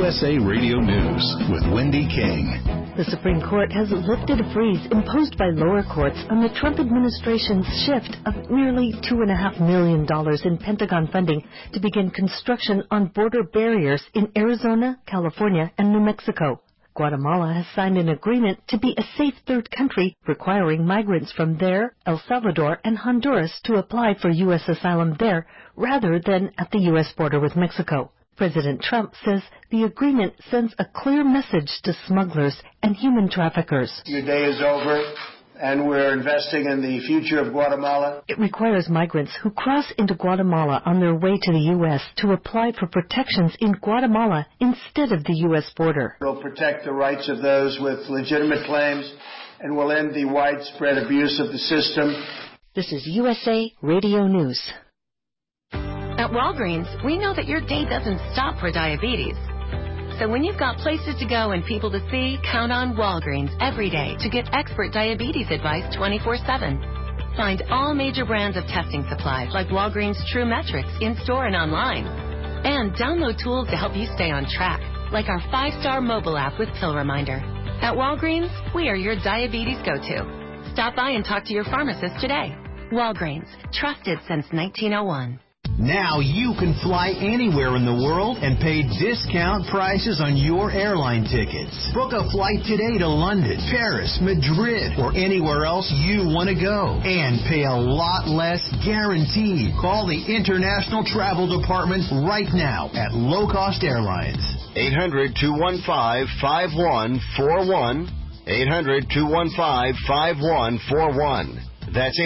USA Radio News with Wendy King. The Supreme Court has lifted a freeze imposed by lower courts on the Trump administration's shift of nearly $2.5 million in Pentagon funding to begin construction on border barriers in Arizona, California, and New Mexico. Guatemala has signed an agreement to be a safe third country, requiring migrants from there, El Salvador, and Honduras to apply for U.S. asylum there rather than at the U.S. border with Mexico. President Trump says the agreement sends a clear message to smugglers and human traffickers. Your day is over, and we're investing in the future of Guatemala. It requires migrants who cross into Guatemala on their way to the U.S. to apply for protections in Guatemala instead of the U.S. border. It will protect the rights of those with legitimate claims and will end the widespread abuse of the system. This is USA Radio News. At Walgreens, we know that your day doesn't stop for diabetes. So when you've got places to go and people to see, count on Walgreens every day to get expert diabetes advice 24/7. Find all major brands of testing supplies like Walgreens True Metrics in-store and online. And download tools to help you stay on track, like our 5-star mobile app with Pill Reminder. At Walgreens, we are your diabetes go-to. Stop by and talk to your pharmacist today. Walgreens, trusted since 1901. Now you can fly anywhere in the world and pay discount prices on your airline tickets. Book a flight today to London, Paris, Madrid, or anywhere else you want to go. And pay a lot less guaranteed. Call the International Travel Department right now at Low Cost Airlines. 800-215-5141. 800-215-5141. That's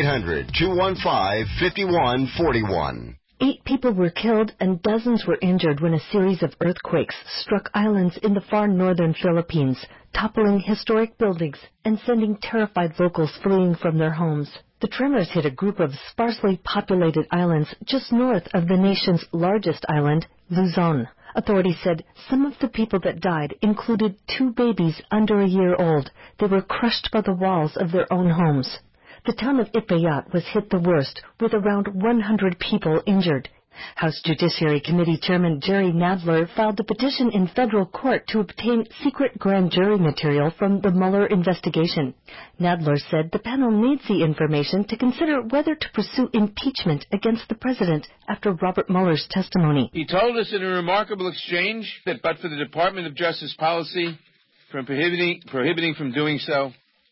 800-215-5141. 8 people were killed and dozens were injured when a series of earthquakes struck islands in the far northern Philippines, toppling historic buildings and sending terrified locals fleeing from their homes. The tremors hit a group of sparsely populated islands just north of the nation's largest island, Luzon. Authorities said some of the people that died included 2 babies under a year old. They were crushed by the walls of their own homes. The town of Ipayat was hit the worst, with around 100 people injured. House Judiciary Committee Chairman Jerry Nadler filed a petition in federal court to obtain secret grand jury material from the Mueller investigation. Nadler said the panel needs the information to consider whether to pursue impeachment against the president after Robert Mueller's testimony. He told us in a remarkable exchange that but for the Department of Justice policy from prohibiting from doing so,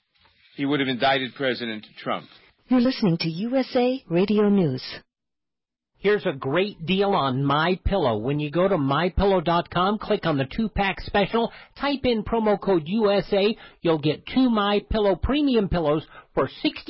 he would have indicted President Trump. You're listening to USA Radio News. Here's a great deal on MyPillow. When you go to MyPillow.com, click on the 2-pack special, type in promo code USA, you'll get 2 MyPillow premium pillows for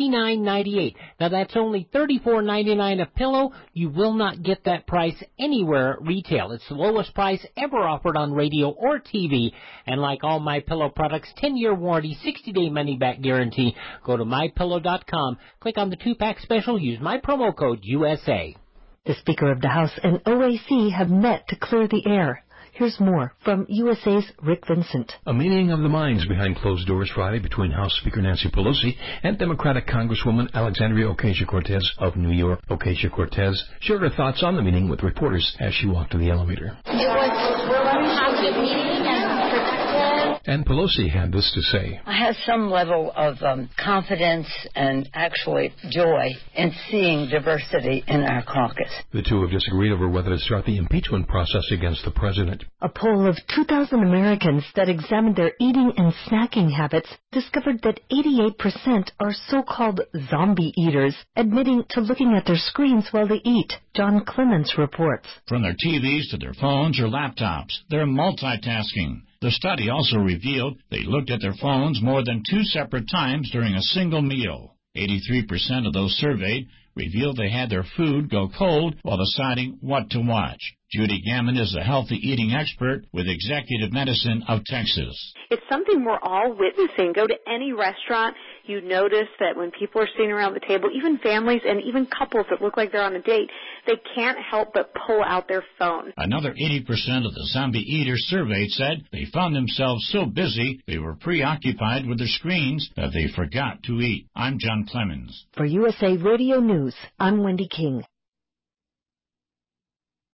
$69.98. Now that's only $34.99 a pillow. You will not get that price anywhere at retail. It's the lowest price ever offered on radio or TV. And like all MyPillow products, 10-year warranty, 60-day money-back guarantee. Go to MyPillow.com, click on the 2-pack special, use my promo code USA. The Speaker of the House and OAC have met to clear the air. Here's more from USA's Rick Vincent. A meeting of the minds behind closed doors Friday between House Speaker Nancy Pelosi and Democratic Congresswoman Alexandria Ocasio-Cortez of New York. Ocasio-Cortez shared her thoughts on the meeting with reporters as she walked to the elevator. It was a really positive meeting and productive. And Pelosi had this to say. I have some level of confidence and actually joy in seeing diversity in our caucus. The two have disagreed over whether to start the impeachment process against the president. A poll of 2,000 Americans that examined their eating and snacking habits discovered that 88% are so-called zombie eaters, admitting to looking at their screens while they eat. John Clements reports. From their TVs to their phones or laptops, they're multitasking. The study also revealed they looked at their phones more than 2 separate times during a single meal. 83% of those surveyed revealed they had their food go cold while deciding what to watch. Judy Gammon is a healthy eating expert with Executive Medicine of Texas. It's something we're all witnessing. Go to any restaurant, you notice that when people are sitting around the table, even families and even couples that look like they're on a date, they can't help but pull out their phone. Another 80% of the zombie eaters surveyed said they found themselves so busy they were preoccupied with their screens that they forgot to eat. I'm John Clemens. For USA Radio News, I'm Wendy King.